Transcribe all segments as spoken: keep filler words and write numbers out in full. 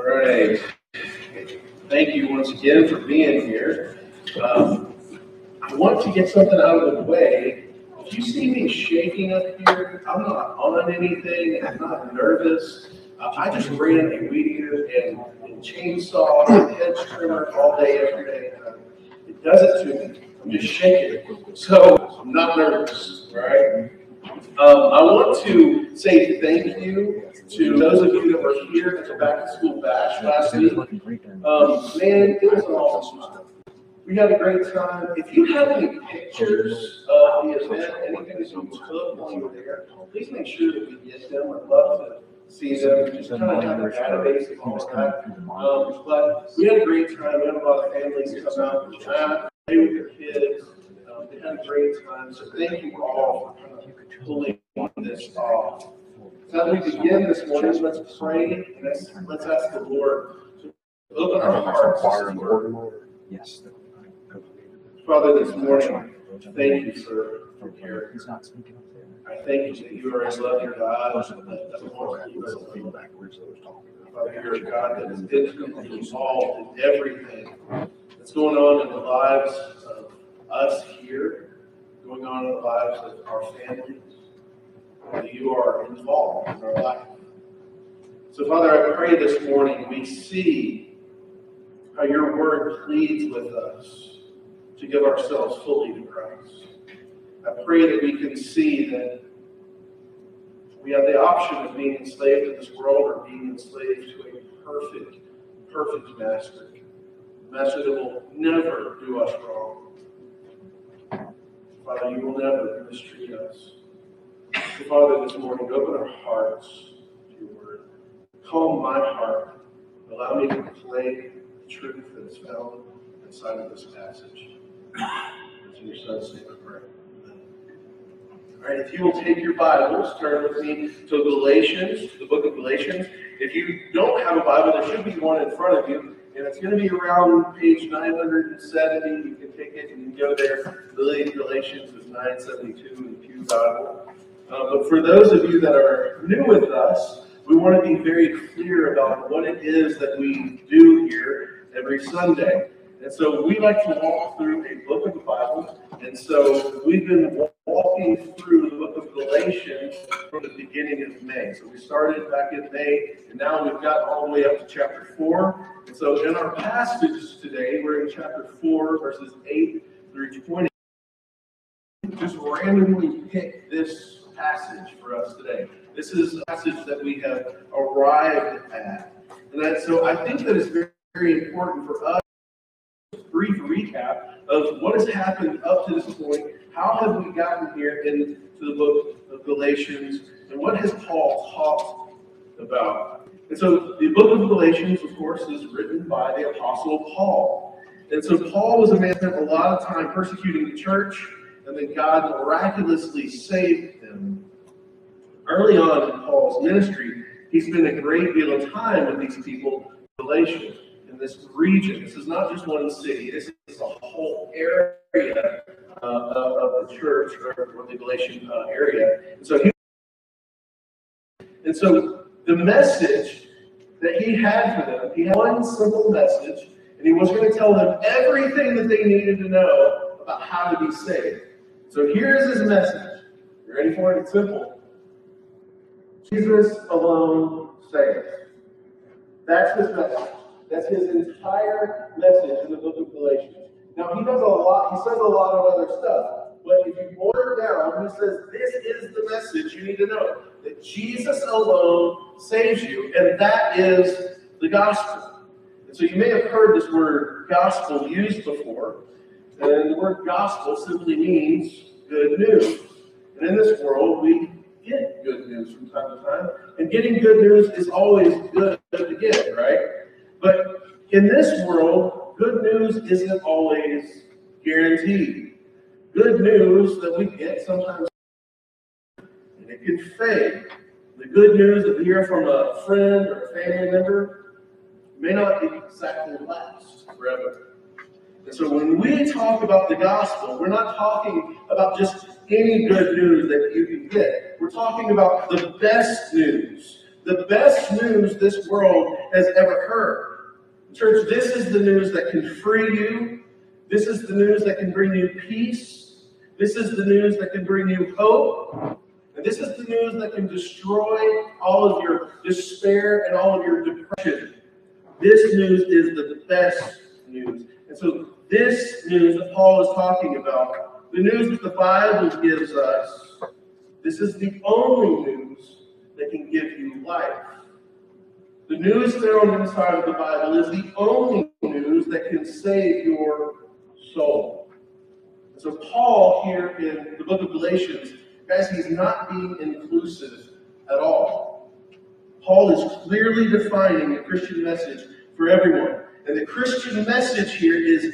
right. Thank you once again for being here. Um, I want to get something out of the way. If you see me shaking up here, I'm not on anything. I'm not nervous. Uh, I just ran a weed eater and, and chainsaw and hedge trimmer all day, every day. Uh, it does it to me. I'm just shaking. So I'm not nervous, right? Um, I want to say thank you to those of you that were here at the back to school bash last week. Um, man, it was an awesome time. We had a great time. If you have any pictures of the event, anything that you took while you were there, please make sure that we get them. I'd love to see them. Just kind of have a database of all of that. Um, but we had a great time. We had a lot of families come out and chat, play with their kids. Um, they had a great time. So thank you all for kind of pulling this off. So as we begin this morning, let's pray and let's, let's ask the Lord to open our hearts. Yes. Father, this morning, thank you for your care. I thank you that you are a loving God that doesn't want to leave us alone. Father, you're a God that is intimately involved in everything that's going on in the lives of us here, going on in the lives of our families. That you are involved in our life. So, Father, I pray this morning we see how your word pleads with us to give ourselves fully to Christ. I pray that we can see that we have the option of being enslaved to this world or being enslaved to a perfect, perfect master. A master that will never do us wrong. Father, you will never mistreat us. So, Father, this morning, open our hearts to your word. Calm my heart. Allow me to play the truth that is found inside of this passage. In your Son's name I pray. Amen. All right, if you will take your Bibles, turn with me to Galatians, the book of Galatians. If you don't have a Bible, there should be one in front of you, and it's going to be around page nine hundred seventy. You can take it and go there. Galatians is nine seventy-two in the Pew Bible. Uh, but for those of you that are new with us, we want to be very clear about what it is that we do here every Sunday. And so we like to walk through a book of the Bible. And so we've been walking through the book of Galatians from the beginning of May. So we started back in May, and now we've got all the way up to chapter four. And so in our passage today, we're in chapter four, verses eight through twenty. Just randomly pick this passage for us today. This is a passage that we have arrived at. And that, so I think that it's very, very important for us. Brief recap of what has happened up to this point. How have we gotten here into the book of Galatians, and what has Paul talked about? And so the book of Galatians, of course, is written by the Apostle Paul. And so Paul was a man that spent a lot of time persecuting the church, and then God miraculously saved him. Early on in Paul's ministry, he spent a great deal of time with these people in Galatia. This region. This is not just one city. This is a whole area uh, of the church or, or the Galatian uh, area. And so, he, and so the message that he had for them, he had one simple message, and he was going to tell them everything that they needed to know about how to be saved. So here's his message. You ready for it? It's simple. Jesus alone saves. That's his message. That's his entire message in the book of Galatians. Now, he does a lot, he says a lot of other stuff, but if you boil it down, he says, this is the message you need to know, that Jesus alone saves you, and that is the gospel. And so you may have heard this word gospel used before, and the word gospel simply means good news. And in this world, we get good news from time to time, and getting good news is always good to get, right? But in this world, good news isn't always guaranteed. Good news that we get sometimes, and it can fade. The good news that we hear from a friend or a family member may not exactly last forever. And so when we talk about the gospel, we're not talking about just any good news that you can get. We're talking about the best news The best news this world has ever heard. Church, this is the news that can free you. This is the news that can bring you peace. This is the news that can bring you hope. And this is the news that can destroy all of your despair and all of your depression. This news is the best news. And so this news that Paul is talking about, the news that the Bible gives us, this is the only news that can give you life. The news found inside of the Bible is the only news that can save your soul. And so Paul here in the book of Galatians, guys, he's not being inclusive at all. Paul is clearly defining the Christian message for everyone. And the Christian message here is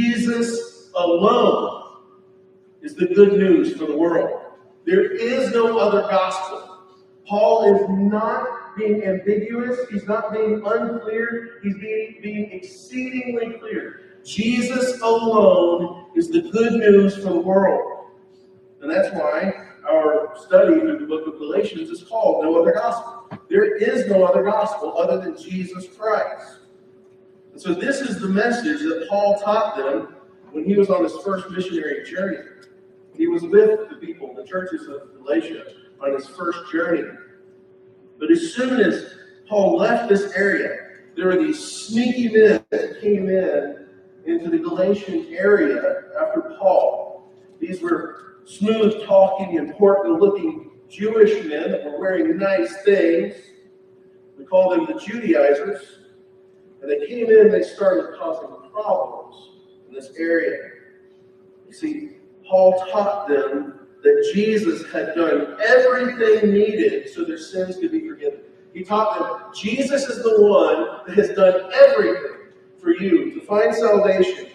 Jesus alone is the good news for the world. There is no other gospel. Paul is not being ambiguous. He's not being unclear. He's being, being exceedingly clear. Jesus alone is the good news for the world. And that's why our study through the book of Galatians is called No Other Gospel. There is no other gospel other than Jesus Christ. And so this is the message that Paul taught them when he was on his first missionary journey. He was with the people, the churches of Galatia, on his first journey. But as soon as Paul left this area, there were these sneaky men that came in into the Galatian area after Paul. These were smooth-talking, important-looking Jewish men that were wearing nice things. We call them the Judaizers. And they came in and they started causing problems in this area. You see, Paul taught them that Jesus had done everything needed so their sins could be forgiven. He taught them Jesus is the one that has done everything for you to find salvation.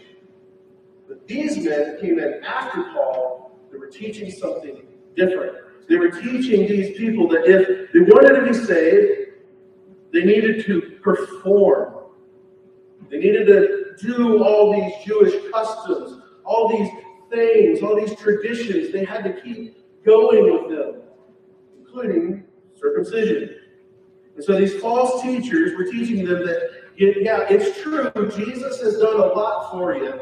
But these men came in after Paul. They were teaching something different. They were teaching these people that if they wanted to be saved, they needed to perform. They needed to do all these Jewish customs, all these things, all these traditions. They had to keep going with them, including circumcision. And so these false teachers were teaching them that, yeah, it's true, Jesus has done a lot for you,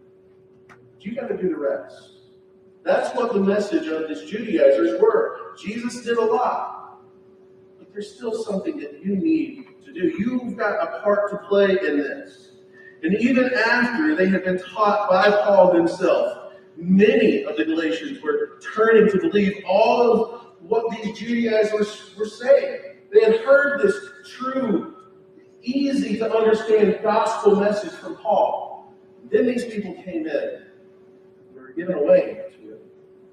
but you got to do the rest. That's what the message of these Judaizers were. Jesus did a lot, but there's still something that you need to do. You've got a part to play in this. And even after they had been taught by Paul himself, many of the Galatians were turning to believe all of what these Judaizers were saying. They had heard this true, easy to understand gospel message from Paul. Then these people came in. They were given away to it.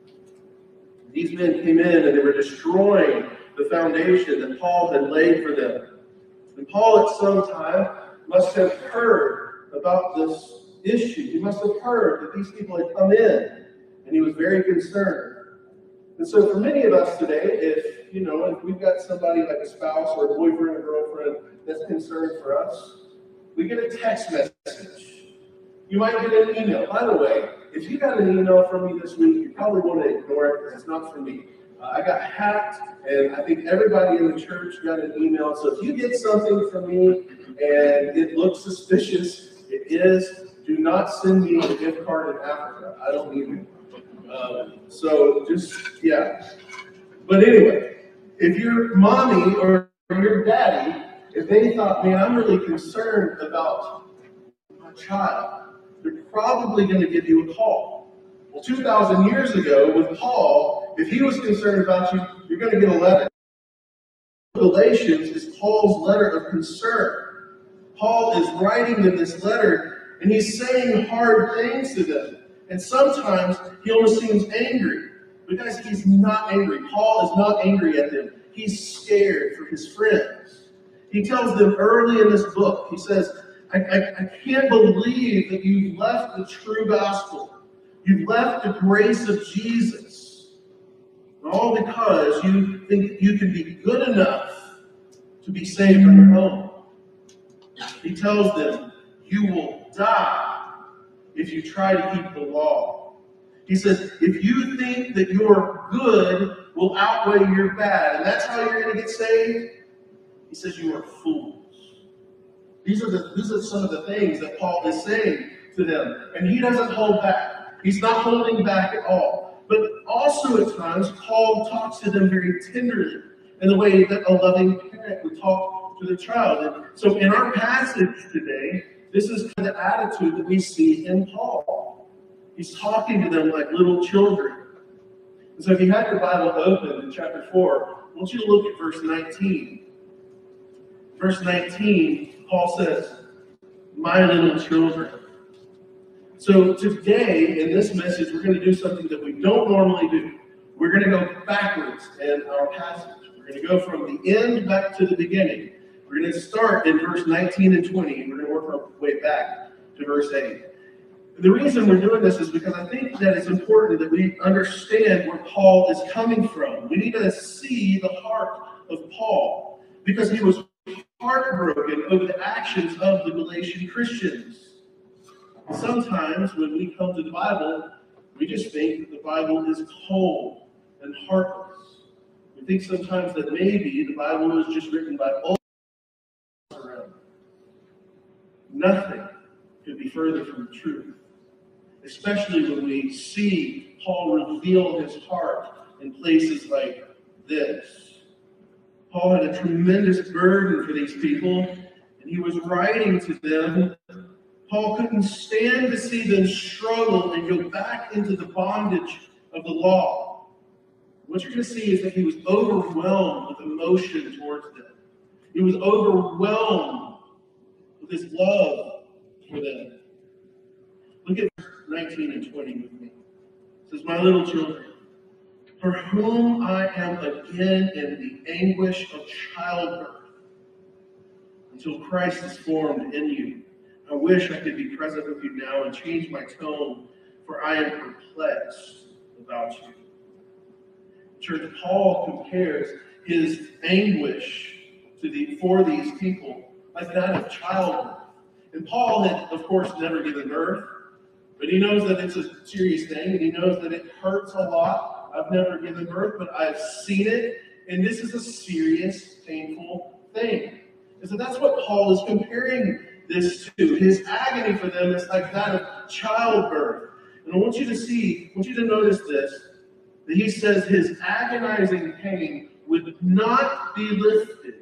These men came in and they were destroying the foundation that Paul had laid for them. And Paul at some time must have heard about this issue. He must have heard that these people had come in, and he was very concerned. And so for many of us today, if, you know, if we've got somebody like a spouse or a boyfriend or girlfriend that's concerned for us, we get a text message. You might get an email. By the way, if you got an email from me this week, you probably want to ignore it because it's not from me. Uh, I got hacked, and I think everybody in the church got an email. So if you get something from me and it looks suspicious, it is, do not send me a gift card in Africa. I don't need it. Um, so just, yeah. But anyway, if your mommy or your daddy, if they thought, man, I'm really concerned about my child, they're probably going to give you a call. Well, two thousand years ago with Paul, if he was concerned about you, you're going to get a letter. Galatians is Paul's letter of concern. Paul is writing them this letter, and he's saying hard things to them. And sometimes he almost seems angry. But guys, he's not angry. Paul is not angry at them. He's scared for his friends. He tells them early in this book, he says, I, I, I can't believe that you've left the true gospel. You've left the grace of Jesus. All because you think you can be good enough to be saved on your own. He tells them, you will die if you try to keep the law. He says, if you think that your good will outweigh your bad, and that's how you're going to get saved, He says, you are fools. These are, the, these are some of the things that Paul is saying to them. And he doesn't hold back. He's not holding back at all. But also at times, Paul talks to them very tenderly in the way that a loving parent would talk to their child. And so in our passage today, this is kind of the attitude that we see in Paul. He's talking to them like little children. And so if you have your Bible open in chapter four, I want you to look at verse nineteen. Verse nineteen, Paul says, my little children. So today, in this message, we're going to do something that we don't normally do. We're going to go backwards in our passage. We're going to go from the end back to the beginning. We're going to start in verse nineteen and twenty, and we're going to work our way back to verse eight. And the reason we're doing this is because I think that it's important that we understand where Paul is coming from. We need to see the heart of Paul, because he was heartbroken over the actions of the Galatian Christians. Sometimes when we come to the Bible, we just think that the Bible is cold and heartless. We think sometimes that maybe the Bible was just written by old around. Nothing could be further from the truth, especially when we see Paul reveal his heart in places like this. Paul had a tremendous burden for these people, and he was writing to them. Paul couldn't stand to see them struggle and go back into the bondage of the law. What you're going to see is that he was overwhelmed with emotion towards them. He was overwhelmed with his love for them. Look at verse nineteen and twenty with me. It says, my little children, for whom I am again in the anguish of childbirth, until Christ is formed in you. I wish I could be present with you now and change my tone, for I am perplexed about you. Church, Paul compares his anguish to the for these people like that of childbirth. And Paul had, of course, never given birth, but he knows that it's a serious thing, and he knows that it hurts a lot. I've never given birth, but I've seen it, and this is a serious, painful thing. And so that's what Paul is comparing this to. His agony for them is like that of childbirth. And I want you to see, I want you to notice this, that he says his agonizing pain would not be lifted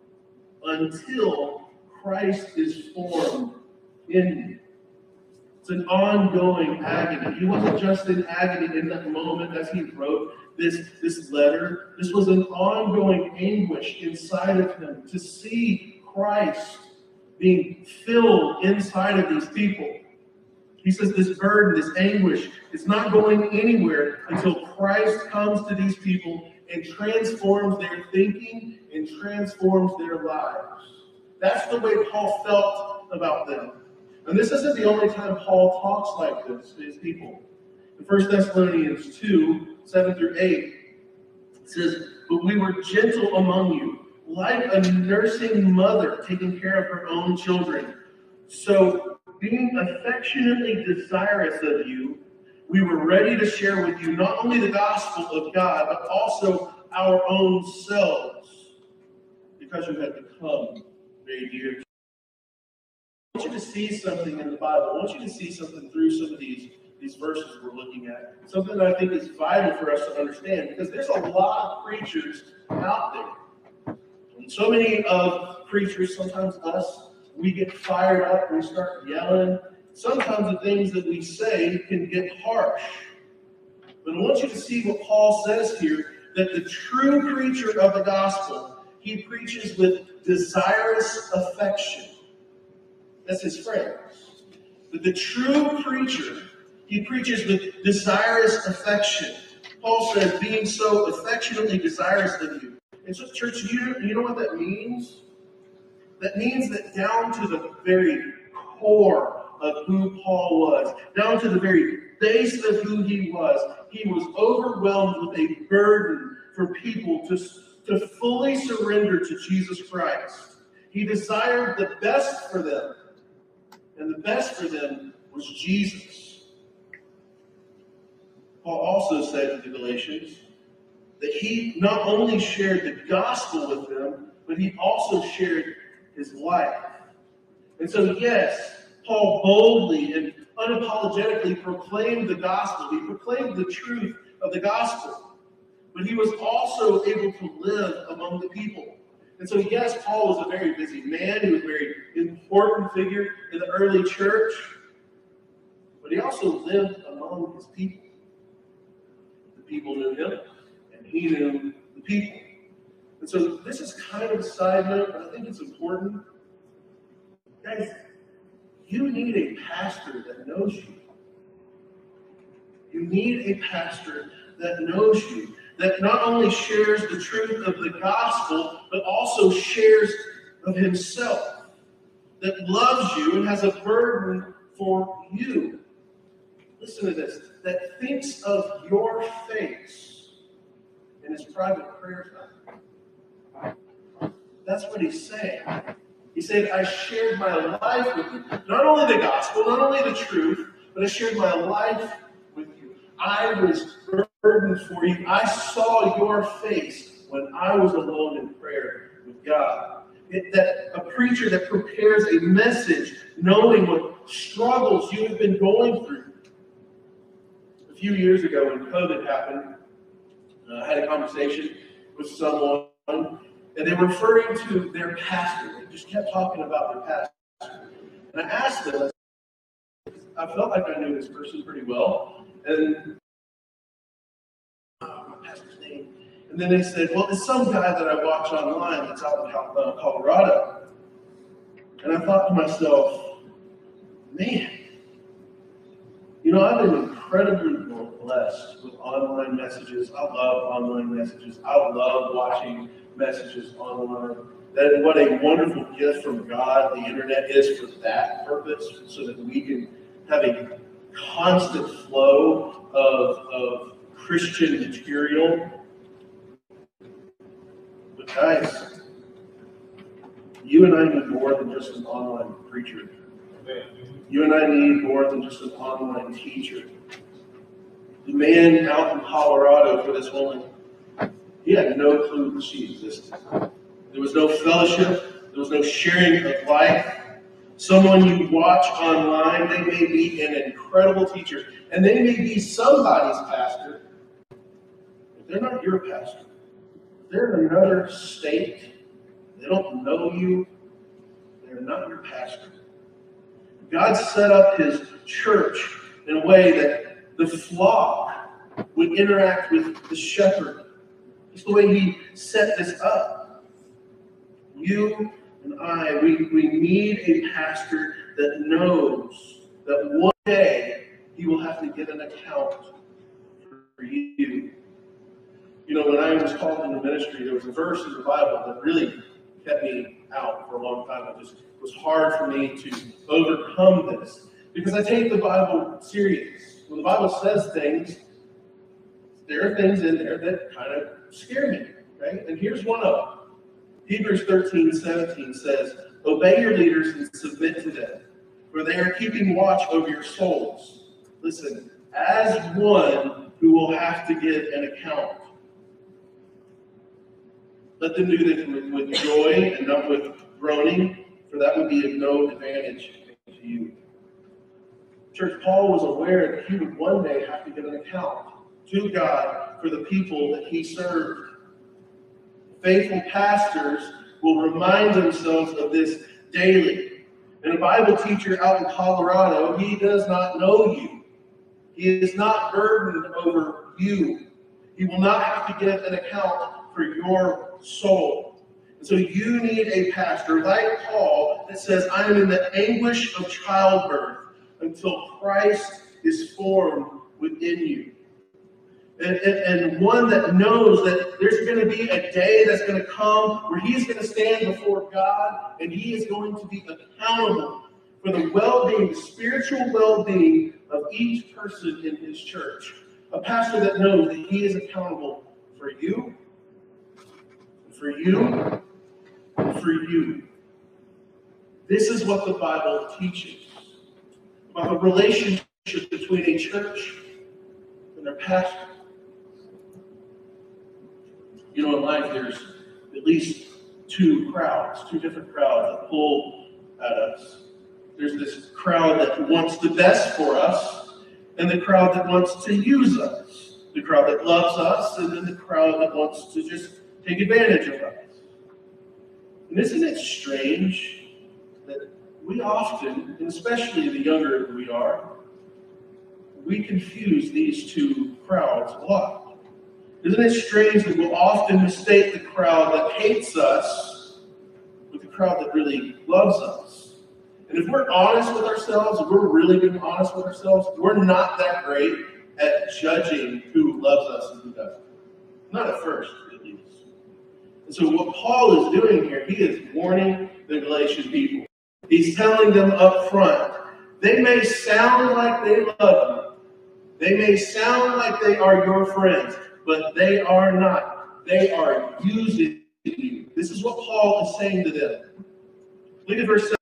until Christ is formed in you. It's an ongoing agony. He wasn't just in agony in that moment as he wrote this, this letter. This was an ongoing anguish inside of him to see Christ being filled inside of these people. He says this burden, this anguish, is not going anywhere until Christ comes to these people and transforms their thinking and transforms their lives. That's the way Paul felt about them. And this isn't the only time Paul talks like this to his people. In First Thessalonians two, seven through eight, it says, but we were gentle among you, like a nursing mother taking care of her own children. So, being affectionately desirous of you, we were ready to share with you not only the gospel of God, but also our own selves, because you had become very dear. I want you to see something in the Bible. I want you to see something through some of these, these verses we're looking at. Something that I think is vital for us to understand, because there's a lot of preachers out there. And so many of preachers, sometimes us, we get fired up, we start yelling. Sometimes the things that we say can get harsh. But I want you to see what Paul says here, that the true preacher of the gospel, he preaches with desirous affection. That's his phrase. But the true preacher, he preaches with desirous affection. Paul says, being so affectionately desirous of you. And so, church, you, you know what that means? That means that down to the very core of who Paul was, down to the very base of who he was, he was overwhelmed with a burden for people to, to fully surrender to Jesus Christ. He desired the best for them, and the best for them was Jesus. Paul also said to the Galatians that he not only shared the gospel with them, but he also shared his life. And so, yes, Paul boldly and unapologetically proclaimed the gospel. He proclaimed the truth of the gospel. But he was also able to live among the people. And so, yes, Paul was a very busy man. He was a very important figure in the early church. But he also lived among his people. The people knew him, and he knew the people. And so this is kind of a side note, but I think it's important. Guys, you need a pastor that knows you. You need a pastor that knows you, that not only shares the truth of the gospel, but also shares of himself, that loves you and has a burden for you. Listen to this, that thinks of your face in his private prayer time. That's what he's saying. He said, I shared my life with you. Not only the gospel, not only the truth, but I shared my life with you. I was burdened for you. I saw your face when I was alone in prayer with God. It, that a preacher that prepares a message knowing what struggles you have been going through. A few years ago when COVID happened, uh, I had a conversation with someone, and they were referring to their pastor. They just kept talking about their pastor. And I asked them, I felt like I knew this person pretty well, and uh, my pastor's name. And then they said, well, it's some guy that I watch online that's out in Colorado. And I thought to myself, man, you know, I've been incredibly blessed with online messages. I love online messages. I love watching messages online. That what a wonderful gift from God the internet is for that purpose, so that we can have a constant flow of, of Christian material. But guys, you and I need more than just an online preacher. You and I need more than just an online teacher. The man out in Colorado for this woman, he had no clue that she existed. There was no fellowship. There was no sharing of life. Someone you watch online, they may be an incredible teacher, and they may be somebody's pastor, but they're not your pastor. They're in another state. They don't know you. They're not your pastor. God set up his church in a way that the flock would interact with the shepherd. It's the way he set this up. You and I, we, we need a pastor that knows that one day he will have to give an account for you. You know, when I was called into ministry, there was a verse in the Bible that really kept me out for a long time. It just was hard for me to overcome this because I take the Bible serious. When the Bible says things, there are things in there that kind of scare me, right? And here's one of them. Hebrews thirteen seventeen says, obey your leaders and submit to them, for they are keeping watch over your souls. Listen, as one who will have to give an account. Let them do this with, with joy and not with groaning, for that would be of no advantage to you. Church, Paul was aware that he would one day have to give an account to God for the people that he served. Faithful pastors will remind themselves of this daily. And a Bible teacher out in Colorado, he does not know you. He is not burdened over you. He will not have to give an account for your soul. And so you need a pastor like Paul that says, I am in the anguish of childbirth until Christ is formed within you. And, and, and one that knows that there's going to be a day that's going to come where he's going to stand before God and he is going to be accountable for the well-being, the spiritual well-being of each person in his church. A pastor that knows that he is accountable for you, for you, and for you. This is what the Bible teaches about the relationship between a church and their pastor. You know, in life, there's at least two crowds, two different crowds that pull at us. There's this crowd that wants the best for us, and the crowd that wants to use us. The crowd that loves us, and then the crowd that wants to just take advantage of us. And isn't it strange that we often, and especially the younger we are, we confuse these two crowds a lot. Isn't it strange that we'll often mistake the crowd that hates us with the crowd that really loves us? And if we're honest with ourselves, if we're really being honest with ourselves, we're not that great at judging who loves us and who doesn't. Not at first, at least. And so what Paul is doing here, he is warning the Galatian people. He's telling them up front, they may sound like they love you. They may sound like they are your friends, but they are not. They are using you. This is what Paul is saying to them. Look at verse seven.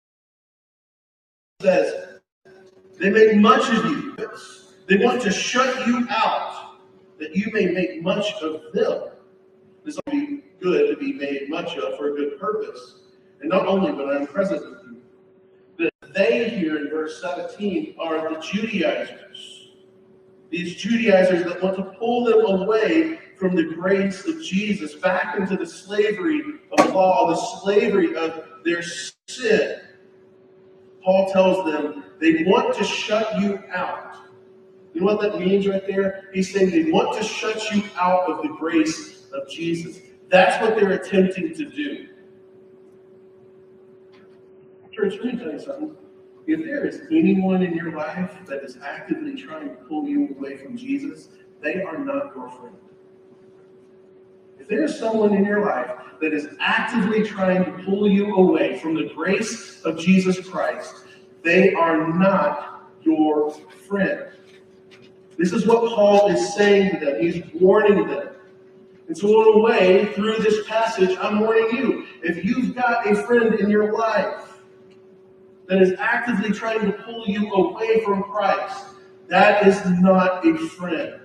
It says, they make much of you. They want to shut you out, that you may make much of them. This will be good to be made much of for a good purpose. And not only when I'm present with you. But they here in verse seventeen are the Judaizers. These Judaizers that want to pull them away from the grace of Jesus, back into the slavery of law, the slavery of their sin. Paul tells them they want to shut you out. You know what that means right there? He's saying they want to shut you out of the grace of Jesus. That's what they're attempting to do. Church, let me tell you something. If there is anyone in your life that is actively trying to pull you away from Jesus, they are not your friend. If there is someone in your life that is actively trying to pull you away from the grace of Jesus Christ, they are not your friend. This is what Paul is saying to them. He's warning them. And so in a way, through this passage, I'm warning you. If you've got a friend in your life that is actively trying to pull you away from Christ, that is not a friend.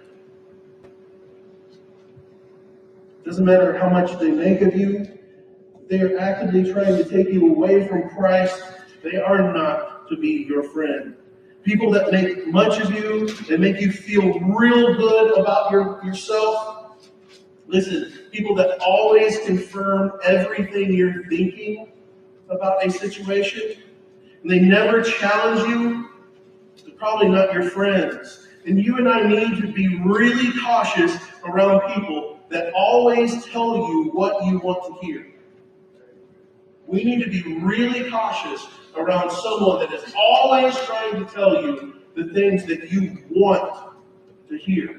Doesn't matter how much they make of you, they are actively trying to take you away from Christ, they are not to be your friend. People that make much of you, that make you feel real good about your, yourself. Listen, people that always confirm everything you're thinking about a situation, and they never challenge you, they're probably not your friends. And you and I need to be really cautious around people that always tell you what you want to hear. We need to be really cautious around someone that is always trying to tell you the things that you want to hear.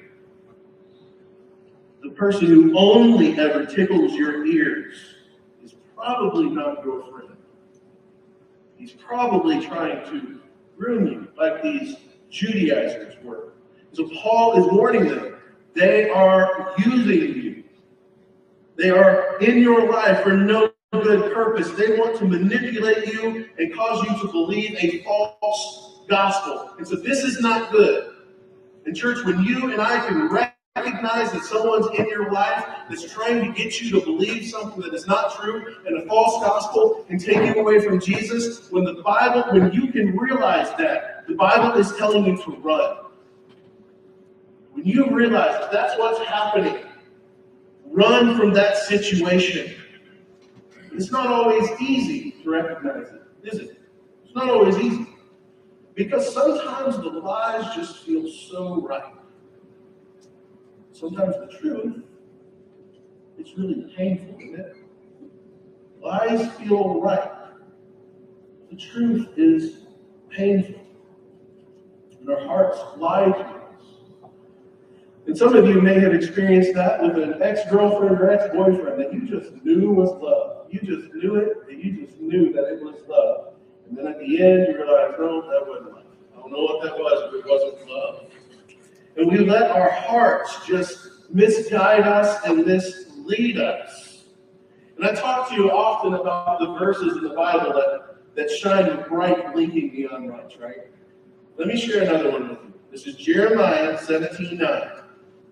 The person who only ever tickles your ears is probably not your friend. He's probably trying to ruin you like these Judaizers were. So Paul is warning them. They are using you. They are in your life for no good purpose. They want to manipulate you and cause you to believe a false gospel. And so this is not good. In church, when you and I can recognize that someone's in your life that's trying to get you to believe something that is not true and a false gospel and take you away from Jesus, when the Bible, when you can realize that, the Bible is telling you to run. When you realize that that's what's happening, run from that situation. It's not always easy to recognize it, is it? It's not always easy. Because sometimes the lies just feel so right. Sometimes the truth, it's really painful, isn't it? Lies feel right. The truth is painful. And our hearts lie to us. And some of you may have experienced that with an ex-girlfriend or ex-boyfriend that you just knew was love. You just knew it, and you just knew that it was love. And then at the end, you realize, no, that wasn't love. I don't know what that was, but it wasn't love. And we let our hearts just misguide us and mislead us. And I talk to you often about the verses in the Bible that, that shine a bright blinking neon lights, right? Let me share another one with you. This is Jeremiah seventeen nine.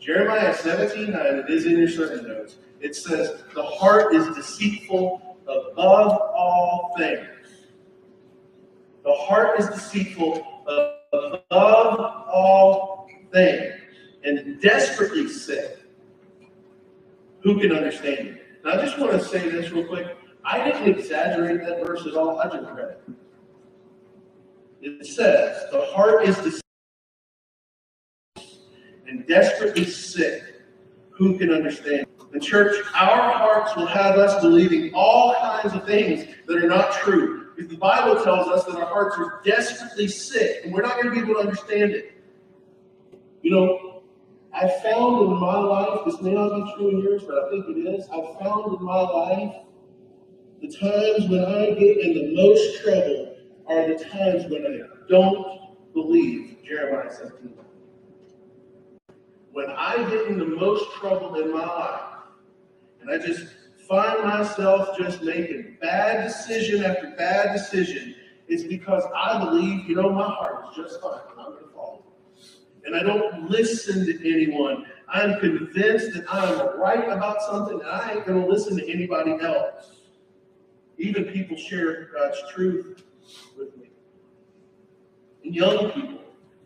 Jeremiah seventeen nine, it is in your sermon notes. It says, the heart is deceitful above all things. The heart is deceitful above all things and desperately sick. Who can understand it? Now, I just want to say this real quick. I didn't exaggerate that verse at all. I just read it. It says, the heart is deceitful and desperately sick. Who can understand? The church, our hearts will have us believing all kinds of things that are not true. Because the Bible tells us that our hearts are desperately sick, and we're not going to be able to understand it. You know, I found in my life, this may not be true in yours, but I think it is. I found in my life the times when I get in the most trouble are the times when I don't believe Jeremiah seventeen. When I get in the most trouble in my life, and I just find myself just making bad decision after bad decision, it's because I believe, you know, my heart is just fine, and I'm going to follow. And I don't listen to anyone. I'm convinced that I'm right about something, and I ain't going to listen to anybody else. Even people share God's truth with me. And young people,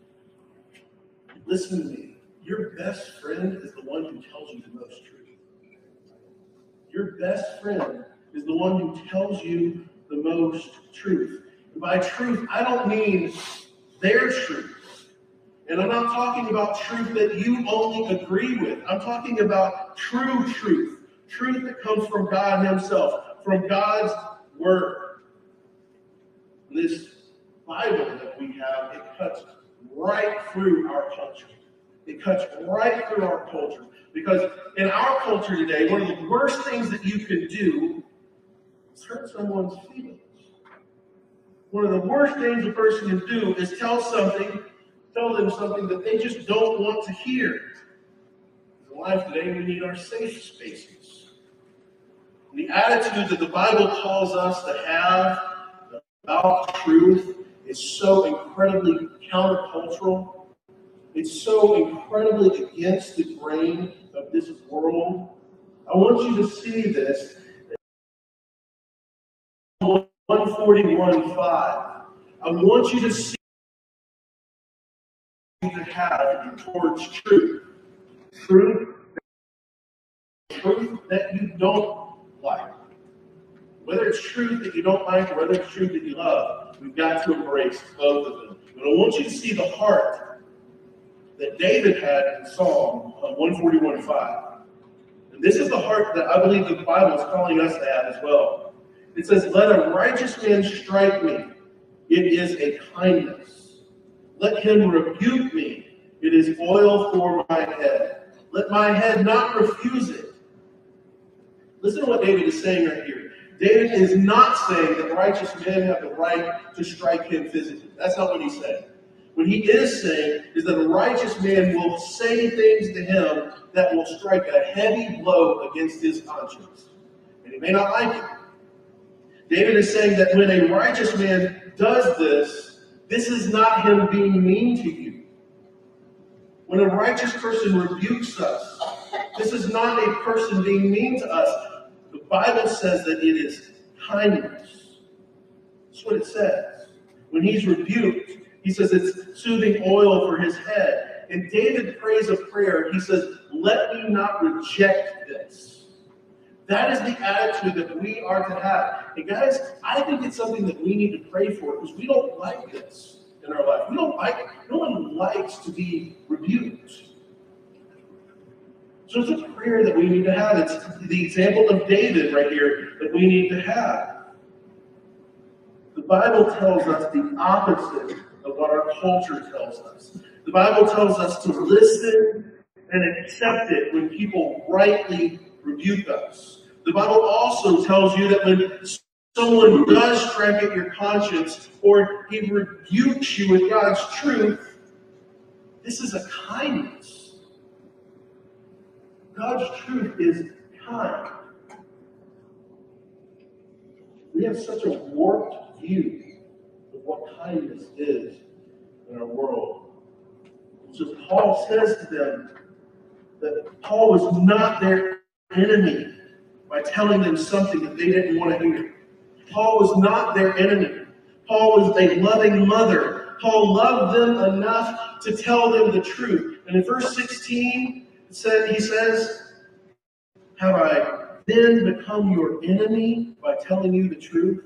listen to me. Your best friend is the one who tells you the most truth. Your best friend is the one who tells you the most truth. And by truth, I don't mean their truth. And I'm not talking about truth that you only agree with. I'm talking about true truth. Truth that comes from God himself, from God's word. This Bible that we have, it cuts right through our culture. It cuts right through our culture. Because in our culture today, one of the worst things that you can do is hurt someone's feelings. One of the worst things a person can do is tell something, tell them something that they just don't want to hear. In life today, we need our safe spaces. And the attitude that the Bible calls us to have about truth is so incredibly countercultural. It's so incredibly against the grain of this world. I want you to see this. one forty-one five. I want you to see what you have towards truth. Truth, truth that you don't like. Whether it's truth that you don't like or whether it's truth that you love, we've got to embrace both of them. But I want you to see the heart that David had in Psalm one forty-one five. And this is the heart that I believe the Bible is calling us to have as well. It says, let a righteous man strike me. It is a kindness. Let him rebuke me. It is oil for my head. Let my head not refuse it. Listen to what David is saying right here. David is not saying that righteous men have the right to strike him physically. That's not what he's saying. What he is saying is that a righteous man will say things to him that will strike a heavy blow against his conscience. And he may not like it. David is saying that when a righteous man does this, this is not him being mean to you. When a righteous person rebukes us, this is not a person being mean to us. The Bible says that it is kindness. That's what it says. When he's rebuked, he says it's soothing oil for his head. And David prays a prayer. He says, let me not reject this. That is the attitude that we are to have. And guys, I think it's something that we need to pray for because we don't like this in our life. We don't like, no one likes to be rebuked. So it's a prayer that we need to have. It's the example of David right here that we need to have. The Bible tells us the opposite of what our culture tells us. The Bible tells us to listen and accept it when people rightly rebuke us. The Bible also tells you that when someone does strike at your conscience or he rebukes you with God's truth, this is a kindness. God's truth is kind. We have such a warped view of what kindness is in our world. So Paul says to them, that Paul was not their enemy by telling them something that they didn't want to hear. Paul was not their enemy. Paul was a loving mother. Paul loved them enough to tell them the truth. And in verse sixteen, it said, he says, have I then become your enemy by telling you the truth?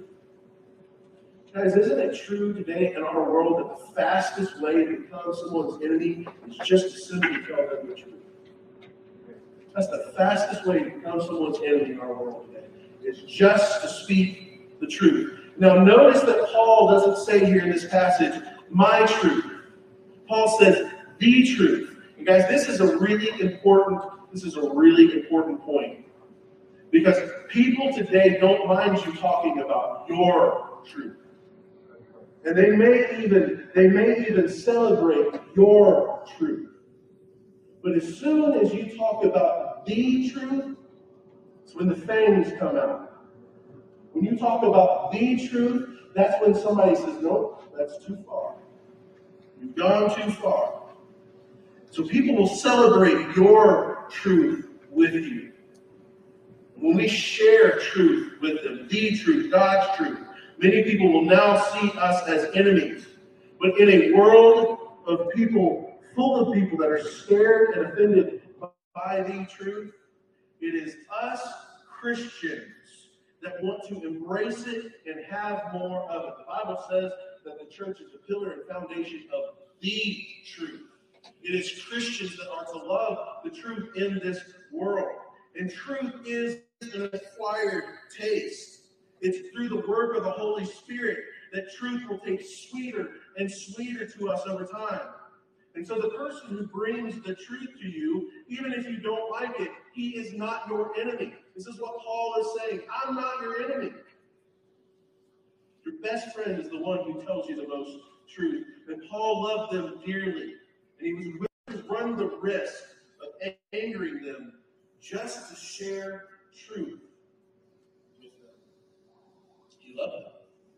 Guys, isn't it true today in our world that the fastest way to become someone's enemy is just to simply tell them the truth? That's the fastest way to become someone's enemy in our world today, is just to speak the truth. Now, notice that Paul doesn't say here in this passage, my truth. Paul says, the truth. And guys, this is a really important, this is a really important point. Because people today don't mind you talking about your truth. And they may even, they may even celebrate your truth. But as soon as you talk about the truth, it's when the fangs come out. When you talk about the truth, that's when somebody says, nope, that's too far. You've gone too far. So people will celebrate your truth with you. When we share truth with them, the truth, God's truth, many people will now see us as enemies. But in a world of people, full of people that are scared and offended by the truth, it is us Christians that want to embrace it and have more of it. The Bible says that the church is the pillar and foundation of the truth. It is Christians that are to love the truth in this world. And truth is an acquired taste. It's through the work of the Holy Spirit that truth will taste sweeter and sweeter to us over time. And so the person who brings the truth to you, even if you don't like it, he is not your enemy. This is what Paul is saying. I'm not your enemy. Your best friend is the one who tells you the most truth. And Paul loved them dearly. And he was willing to run the risk of angering them just to share truth with them. He loved them.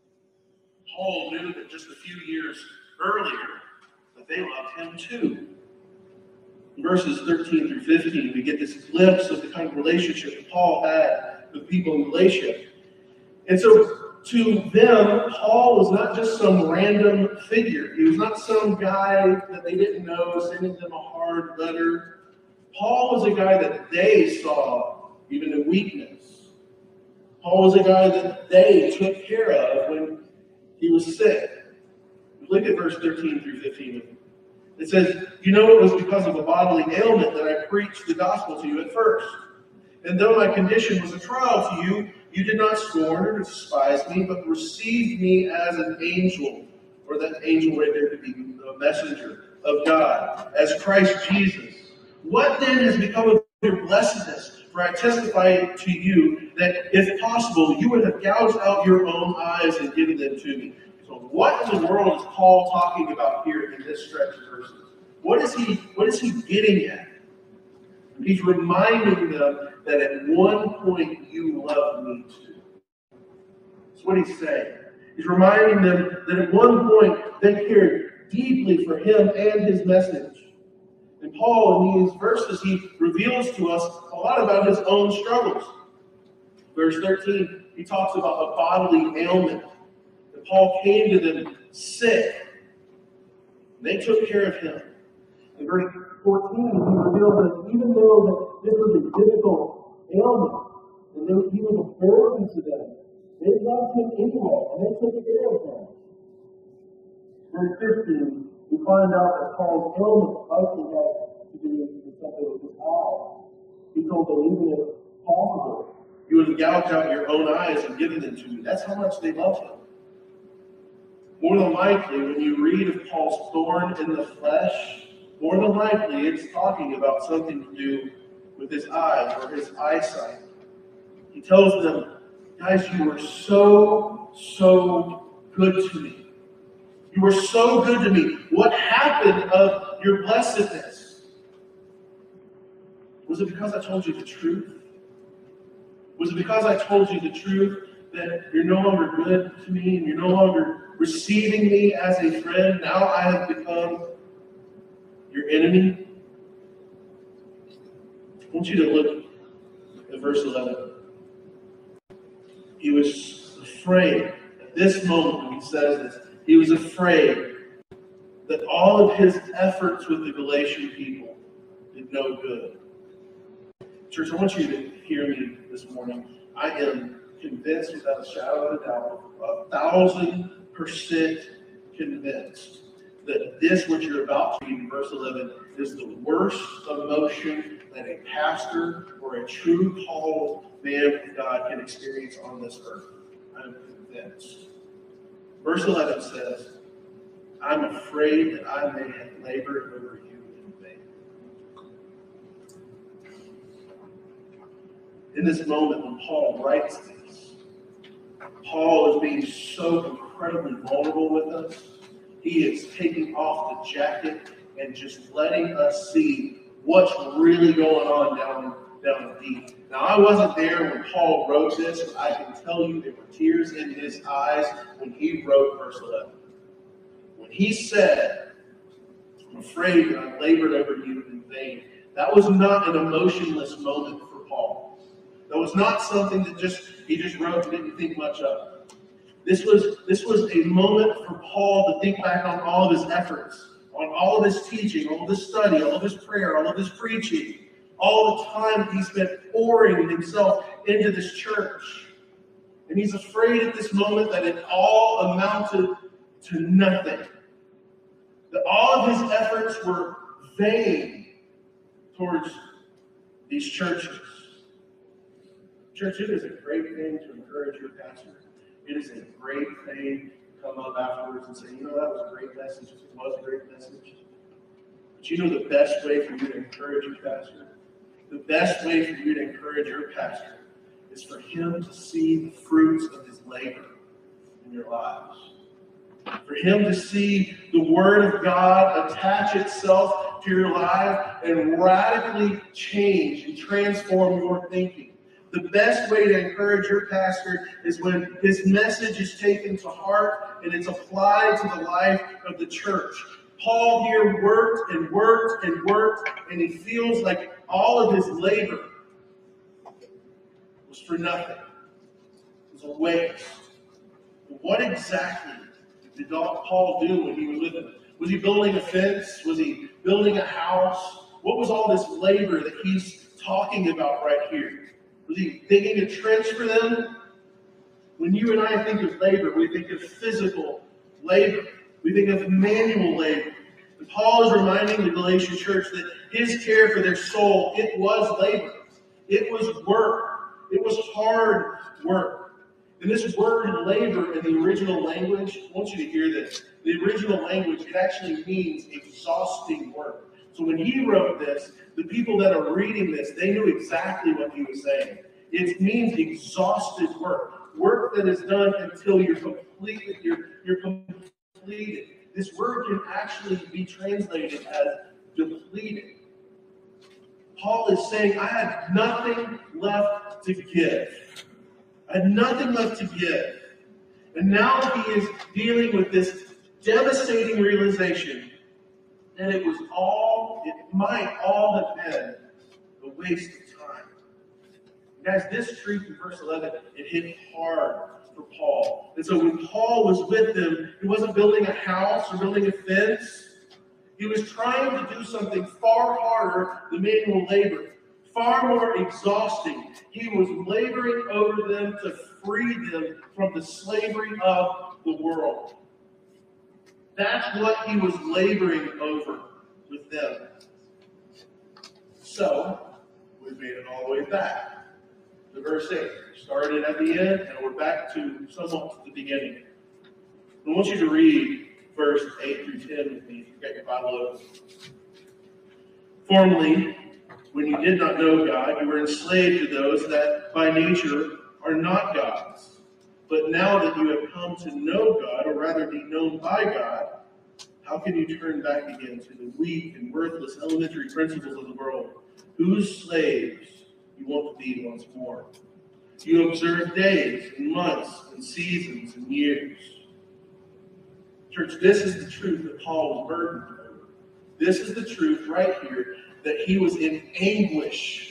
Paul knew that just a few years earlier, that they loved him too. In verses thirteen through fifteen, we get this glimpse of the kind of relationship that Paul had with people in Galatia. And so to them, Paul was not just some random figure. He was not some guy that they didn't know sending them a hard letter. Paul was a guy that they saw even in weakness. Paul was a guy that they took care of when he was sick. Look at verse thirteen through fifteen. It says, you know it was because of a bodily ailment that I preached the gospel to you at first. And though my condition was a trial to you, you did not scorn or despise me, but received me as an angel, or that angel right there could be a messenger of God, as Christ Jesus. What then has become of your blessedness? For I testify to you that if possible, you would have gouged out your own eyes and given them to me. So what in the world is Paul talking about here in this stretch of verses? What is he, what is he getting at? He's reminding them that at one point you loved me too. That's what he's saying. He's reminding them that at one point they cared deeply for him and his message. And Paul, in these verses, he reveals to us a lot about his own struggles. Verse thirteen, he talks about a bodily ailment. And Paul came to them sick. They took care of him. In verse fourteen, he revealed that even though that this was a difficult ailment, and he was a burden to them, they loved him anyway, and they took care of him. Verse fifteen, we find out that Paul's ailment likely had to do with something with his eye. He told them, even if possible, you would have gouged out your own eyes and given them to me. That's how much they loved him. More than likely, when you read of Paul's thorn in the flesh, more than likely it's talking about something to do with his eyes or his eyesight. He tells them, guys, you were so, so good to me. You were so good to me. What happened of your blessedness? Was it because I told you the truth? Was it because I told you the truth that you're no longer good to me and you're no longer receiving me as a friend? Now I have become your enemy? want you to look at verse eleven. He was afraid. At this moment when he says this, he was afraid that all of his efforts with the Galatian people did no good. Church, I want you to hear me this morning. I am convinced without a shadow of a doubt, a thousand percent convinced that this, what you're about to read in verse eleven, is the worst emotion that a pastor or a true called man of God can experience on this earth. I'm convinced. Verse eleven says, I'm afraid that I may have labored over you in vain. In this moment when Paul writes this, Paul is being so incredibly vulnerable with us. He is taking off the jacket and just letting us see what's really going on down, down deep. Now, I wasn't there when Paul wrote this, but I can tell you there were tears in his eyes when he wrote verse eleven. When he said, I'm afraid that I labored over you in vain, that was not an emotionless moment for Paul. That was not something that just he just wrote and didn't think much of. This was, this was a moment for Paul to think back on all of his efforts, on all of his teaching, all of his study, all of his prayer, all of his preaching, all the time he spent pouring himself into this church. And he's afraid at this moment that it all amounted to nothing. That all of his efforts were vain towards these churches. Church, it is a great thing to encourage your pastor. It is a great thing to come up afterwards and say, you know, that was a great message. It was a great message. But you know the best way for you to encourage your pastor? The best way for you to encourage your pastor is for him to see the fruits of his labor in your lives. For him to see the Word of God attach itself to your life and radically change and transform your thinking. The best way to encourage your pastor is when his message is taken to heart and it's applied to the life of the church. Paul here worked and worked and worked, and he feels like all of his labor was for nothing. It was a waste. But what exactly did Paul do when he was with them? Was he building a fence? Was he building a house? What was all this labor that he's talking about right here? Was he digging a trench for them? When you and I think of labor, we think of physical labor. We think of manual labor. And Paul is reminding the Galatian church that his care for their soul, it was labor. It was work. It was hard work. And this word labor in the original language, I want you to hear this. The original language, it actually means exhausting work. So when he wrote this, the people that are reading this, they knew exactly what he was saying. It means exhausted work. Work that is done until you're completed. You're, you're completed. This word can actually be translated as depleted. Paul is saying, I had nothing left to give. I had nothing left to give. And now he is dealing with this devastating realization that it was all, it might all have been a waste of time. Guys, this truth in verse eleven, it hit hard for Paul. And so when Paul was with them, he wasn't building a house or building a fence. He was trying to do something far harder than manual labor, far more exhausting. He was laboring over them to free them from the slavery of the world. That's what he was laboring over with them. So, we've made it all the way back to verse eight. We started at the end, and we're back to somewhat the beginning. I want you to read verse eight through ten with me if you've got your Bible open. Formerly, when you did not know God, you were enslaved to those that by nature are not God's. But now that you have come to know God, or rather be known by God, how can you turn back again to the weak and worthless elementary principles of the world, whose slaves you want to be once more? You observe days and months and seasons and years. Church, this is the truth that Paul was burdened over. This is the truth right here, that he was in anguish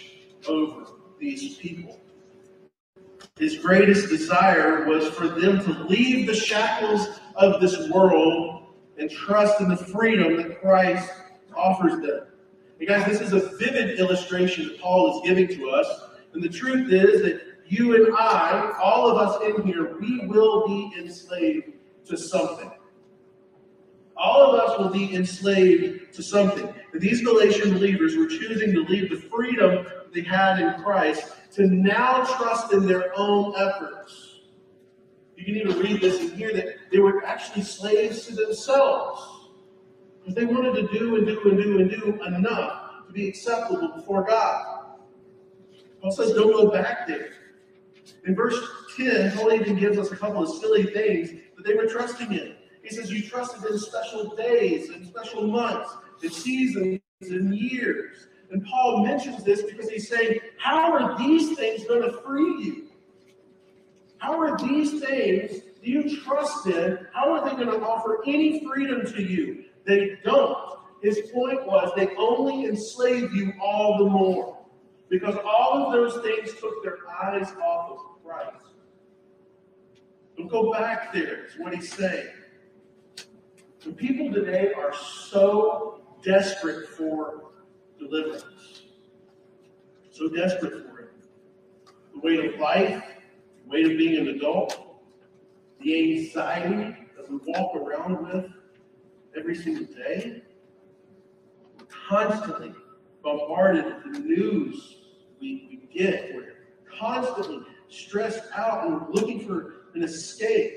over these people. His greatest desire was for them to leave the shackles of this world and trust in the freedom that Christ offers them. And guys, this is a vivid illustration that Paul is giving to us. And the truth is that you and I, all of us in here, we will be enslaved to something. All of us will be enslaved to something. And these Galatian believers were choosing to leave the freedom they had in Christ to now trust in their own efforts. You can even read this and hear that they were actually slaves to themselves. Because they wanted to do and do and do and do enough to be acceptable before God. Paul says, don't go back there. In verse ten, Paul even gives us a couple of silly things that they were trusting in. He says, you trusted in special days and special months and seasons and years. And Paul mentions this because he's saying, how are these things going to free you? How are these things that you trust in, how are they going to offer any freedom to you? They don't. His point was they only enslave you all the more. Because all of those things took their eyes off of Christ. Don't go back there, is what he's saying. And people today are so desperate for deliverance. So desperate for it. The weight of life, the weight of being an adult, the anxiety that we walk around with every single day. We're constantly bombarded with the news we, we get. We're constantly stressed out and we're looking for an escape.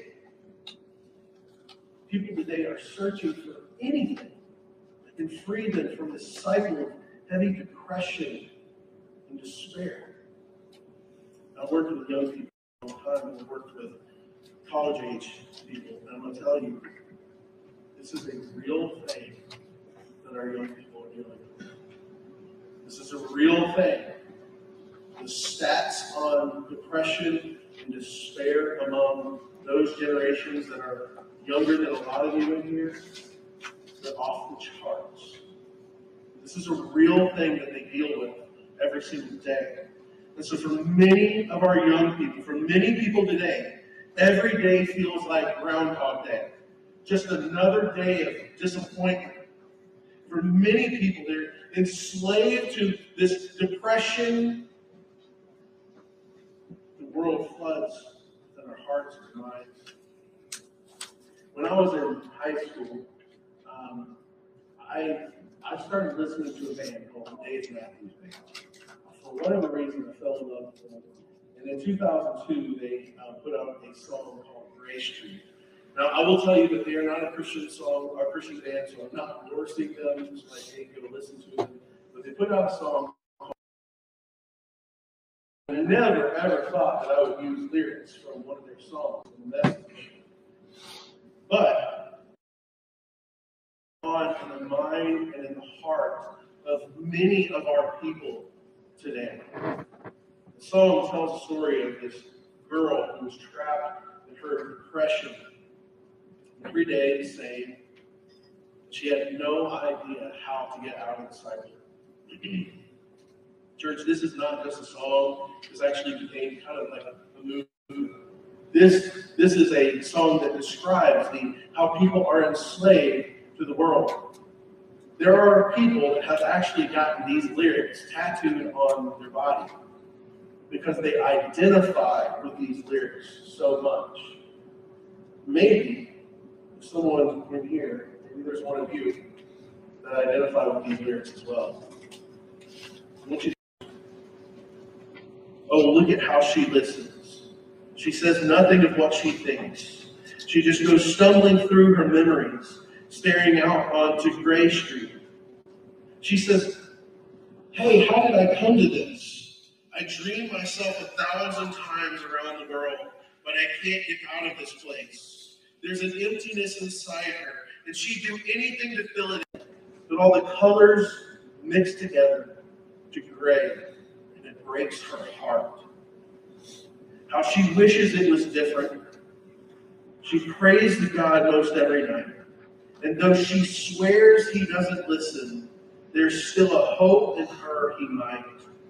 People today are searching for anything that can free them from this cycle of heavy depression and despair. I've worked with young people for a long time, and I've worked with college-age people, and I'm going to tell you, this is a real thing that our young people are dealing with. This is a real thing. The stats on depression and despair among those generations that are younger than a lot of you in here, they're off the charts. This is a real thing that they deal with every single day. And so for many of our young people, for many people today, every day feels like Groundhog Day. Just another day of disappointment. For many people, they're enslaved to this depression. The world floods within our hearts and minds. When I was in high school, um, I I started listening to a band called the Dave Matthews Band. For whatever reason, I fell in love with them. And in two thousand two, they uh, put out a song called Gray Street. Now, I will tell you that they are not a Christian song or a Christian band, so I'm not endorsing them. Just like, hey, go listen to them. But they put out a song called. I never ever thought that I would use lyrics from one of their songs in the message. But on in the mind and in the heart of many of our people today. The song tells a story of this girl who was trapped in her depression. Every day the same. She had no idea how to get out of the cycle. Church, this is not just a song. This actually became kind of like a, a movement. This, this is a song that describes the how people are enslaved to the world. There are people that have actually gotten these lyrics tattooed on their body because they identify with these lyrics so much. Maybe someone in here, maybe there's one of you that identify with these lyrics as well. I want you to, oh, look at how she listens. She says nothing of what she thinks. She just goes stumbling through her memories, staring out onto Gray Street. She says, hey, how did I come to this? I dreamed myself a thousand times around the world, but I can't get out of this place. There's an emptiness inside her, and she'd do anything to fill it in. But all the colors mix together to gray, and it breaks her heart. How she wishes it was different. She prays to God most every night. And though she swears he doesn't listen, there's still a hope in her he might.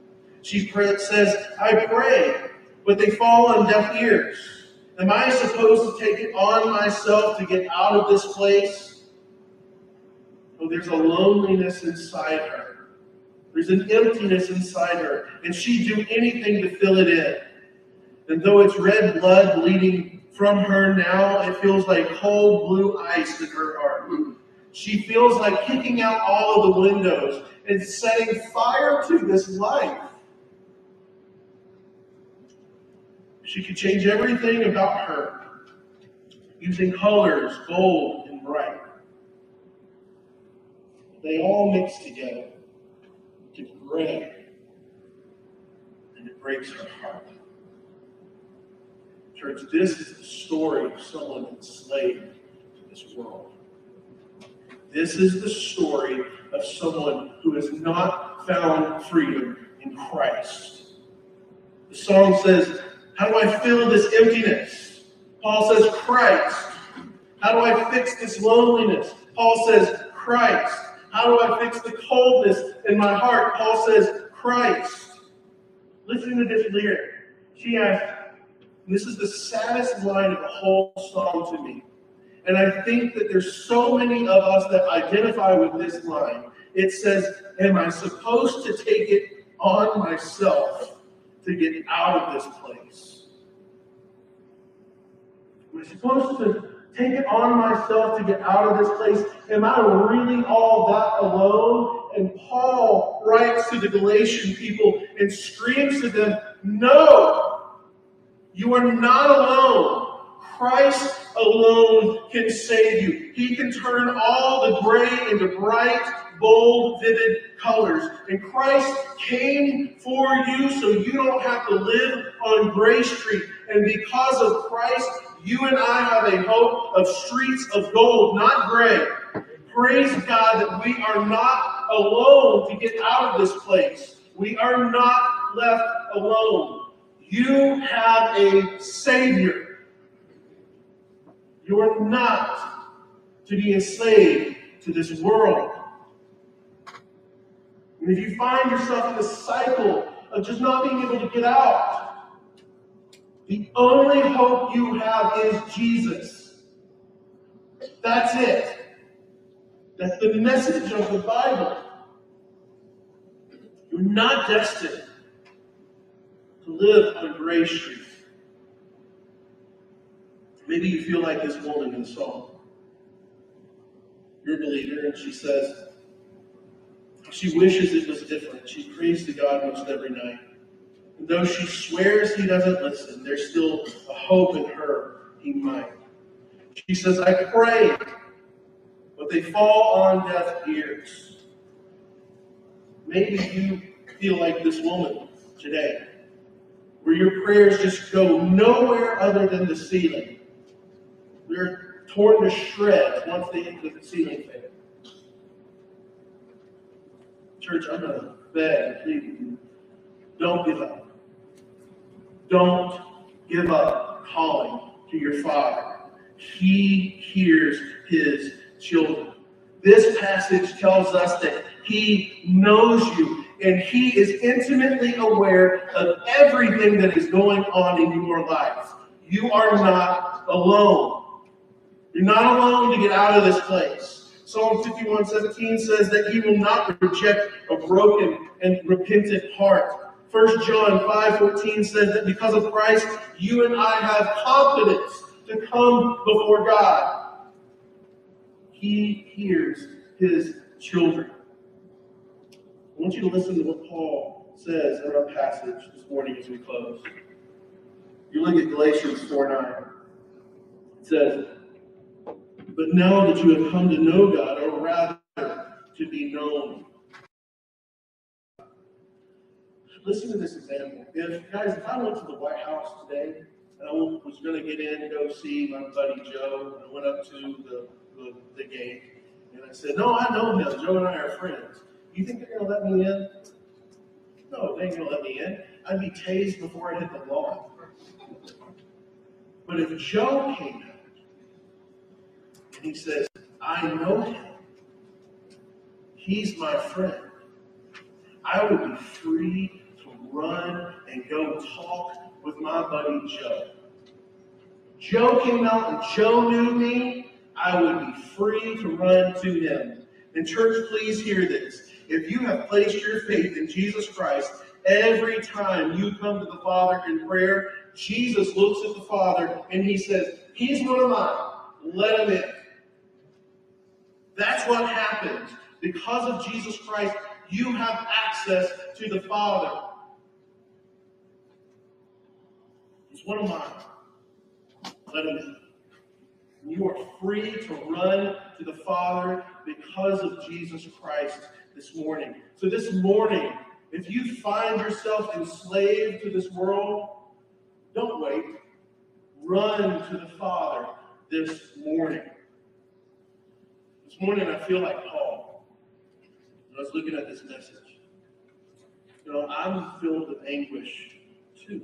She pray, says, I pray, but they fall on deaf ears. Am I supposed to take it on myself to get out of this place? Oh, there's a loneliness inside her. There's an emptiness inside her, and she'd do anything to fill it in. And though it's red blood bleeding from her now, it feels like cold blue ice in her heart. She feels like kicking out all of the windows and setting fire to this life. She could change everything about her using colors, gold and bright. They all mix together to gray, and it breaks her heart. Church, this is the story of someone enslaved to this world. This is the story of someone who has not found freedom in Christ. The song says, how do I fill this emptiness? Paul says, Christ. How do I fix this loneliness? Paul says, Christ. How do I fix the coldness in my heart? Paul says, Christ. Listen to this lyric. She asked, and this is the saddest line of the whole song to me. And I think that there's so many of us that identify with this line. It says, am I supposed to take it on myself to get out of this place? Am I supposed to take it on myself to get out of this place? Am I really all that alone? And Paul writes to the Galatian people and screams to them, no! You are not alone. Christ alone can save you. He can turn all the gray into bright, bold, vivid colors. And Christ came for you so you don't have to live on Gray Street. And because of Christ, you and I have a hope of streets of gold, not gray. Praise God that we are not alone to get out of this place. We are not left alone. You have a Savior. You are not to be enslaved to this world. And if you find yourself in the cycle of just not being able to get out, the only hope you have is Jesus. That's it. That's the message of the Bible. You're not destined to live on Gray Street. Maybe you feel like this woman in the song. You're a believer, and she says she wishes it was different. She prays to God most every night. And though she swears he doesn't listen, there's still a hope in her he might. She says, I pray, but they fall on deaf ears. Maybe you feel like this woman today, where your prayers just go nowhere other than the ceiling. They're torn to shreds once they hit the ceiling fan. Church, I'm going to beg and plead with you. Don't give up. Don't give up calling to your Father. He hears his children. This passage tells us that he knows you, and he is intimately aware of everything that is going on in your life. You are not alone. You're not alone to get out of this place. Psalm fifty-one seventeen says that he will not reject a broken and repentant heart. First John five fourteen says that because of Christ, you and I have confidence to come before God. He hears his children. I want you to listen to what Paul says in our passage this morning as we close. You look at Galatians four nine. It says, but now that you have come to know God, or rather to be known. Listen to this example. If, guys, if I went to the White House today, and I was going to get in and go see my buddy Joe, and I went up to the, the, the gate, and I said, no, I know him. Joe and I are friends. You think they're going to let me in? No, they ain't going to let me in. I'd be tased before I hit the lawn. But if Joe came out, and he says, I know him. He's my friend. I would be free to run and go talk with my buddy Joe. Joe came out and Joe knew me, I would be free to run to him. And church, please hear this. If you have placed your faith in Jesus Christ, every time you come to the Father in prayer, Jesus looks at the Father and he says, he's one of mine. Let him in. That's what happens. Because of Jesus Christ, you have access to the Father. He's one of mine. Let him in. You are free to run to the Father because of Jesus Christ this morning. So this morning, if you find yourself enslaved to this world, don't wait. Run to the Father this morning. This morning I feel like Paul. I was looking at this message. You know, I'm filled with anguish too.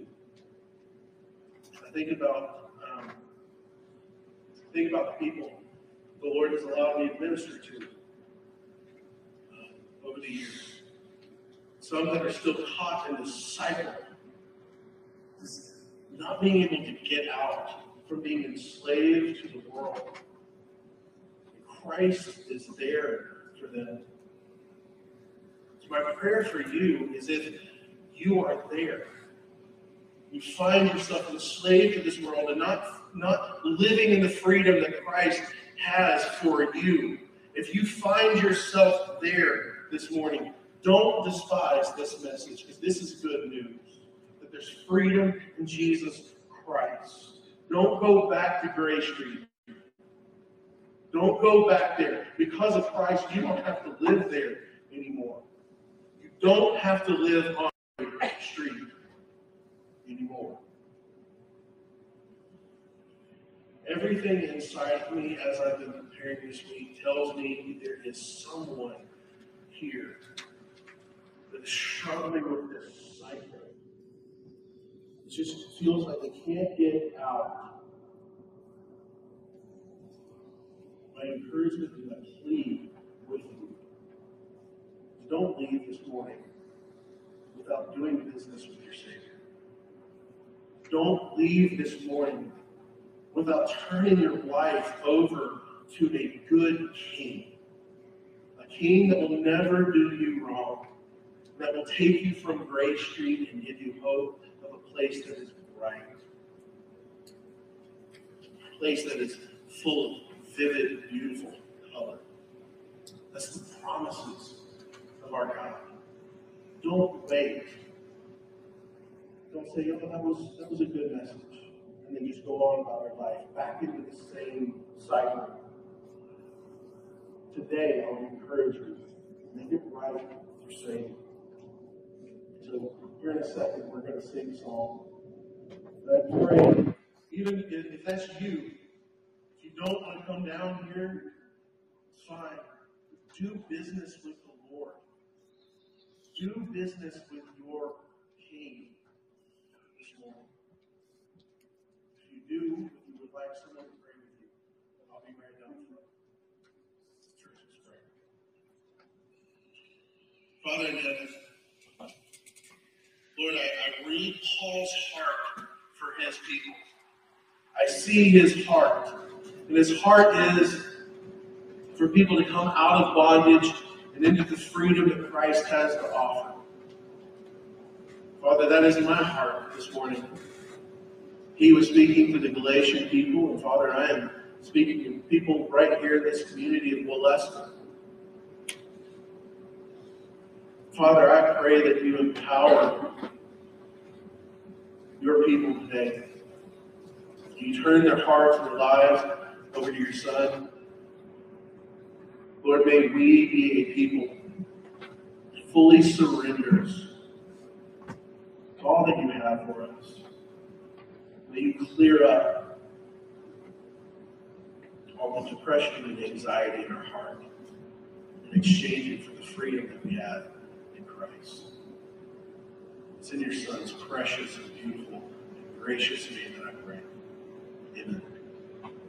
I think about um, think about the people the Lord has allowed me to minister to uh, over the years. Some that are still caught in this cycle, this not being able to get out from being enslaved to the world. Christ is there for them. So my prayer for you is if you are there, you find yourself enslaved to this world and not, not living in the freedom that Christ has for you. If you find yourself there this morning, don't despise this message, because this is good news. That there's freedom in Jesus Christ. Don't go back to Gray Street. Don't go back there. Because of Christ, you don't have to live there anymore. You don't have to live on Gray Street anymore. Everything inside of me as I've been preparing this week tells me there is someone here that is struggling with this cycle. It just feels like they can't get out. My encouragement and my plea with you is don't leave this morning without doing business with your Savior. Don't leave this morning without turning your life over to a good king. A king that will never do you wrong. That will take you from Gray Street and give you hope of a place that is bright. A place that is full of vivid, beautiful color. That's the promises of our God. Don't wait. Don't say, oh, that was, that was a good message. And then just go on about our life, back into the same cycle. Today, I would encourage you, make it right with your Savior. So here in a second, we're going to sing a song. But I pray, even if, if that's you, if you don't want to come down here, it's fine. Do business with the Lord. Do business with your King this morning. If you do, if you would like someone to pray with you, I'll be right down front. Church is praying. Father in heaven, Lord, I, I read Paul's heart for his people. I see his heart. And his heart is for people to come out of bondage and into the freedom that Christ has to offer. Father, that is my heart this morning. He was speaking to the Galatian people, and Father, I am speaking to people right here in this community of Waleska. Father, I pray that you empower your people today. You turn their hearts and their lives over to your Son. Lord, may we be a people fully surrenders to all that you have for us. May you clear up all the depression and anxiety in our heart and exchange it for the freedom that we have in Christ. It's in your Son's precious and beautiful and gracious name that I pray. Amen.